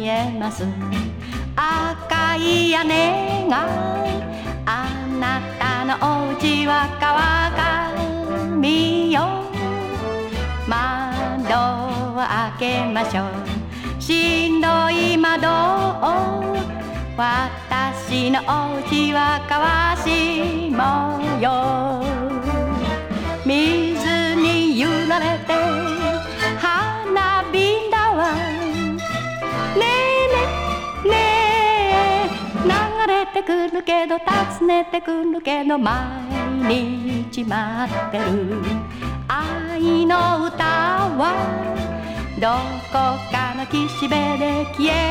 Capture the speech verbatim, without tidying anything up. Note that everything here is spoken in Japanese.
見えます。赤い屋根があなたのお家は川上よ。窓を開けましょう。しんどい窓を。私のお家は川下よ。水に揺られて花火だわ。ねえねえねえ、流れてくるけど訪ねてくるけど毎日待ってる。愛の歌はどこかの岸辺で消え